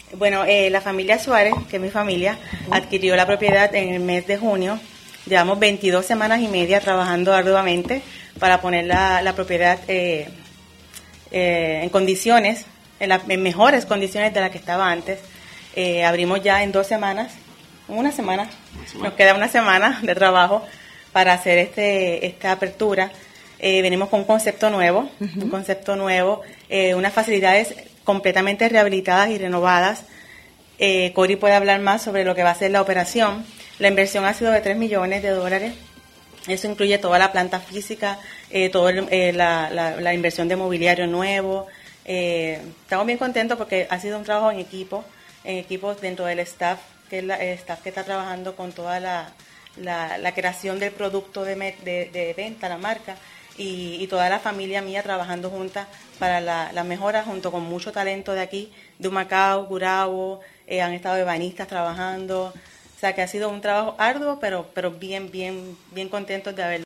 Bueno, la familia Suárez, que es mi familia, adquirió la propiedad en el mes de junio. Llevamos 22 semanas y media trabajando arduamente para poner la propiedad en condiciones, en mejores condiciones de las que estaba antes. Abrimos ya en 2 semanas, nos queda una semana de trabajo para hacer esta apertura. Venimos con un concepto nuevo, unas facilidades completamente rehabilitadas y renovadas. Cori puede hablar más sobre lo que va a ser la operación. La inversión ha sido de $3 millones. Eso incluye toda la planta física, la inversión de mobiliario nuevo. Estamos bien contentos porque ha sido un trabajo en equipos dentro del staff, que es el staff que está trabajando con toda la creación del producto de venta, la marca, y toda la familia mía trabajando juntas para la mejora, junto con mucho talento de aquí, de Humacao, Gurabo, han estado ebanistas trabajando. O sea que ha sido un trabajo arduo, pero bien contentos de haberlo.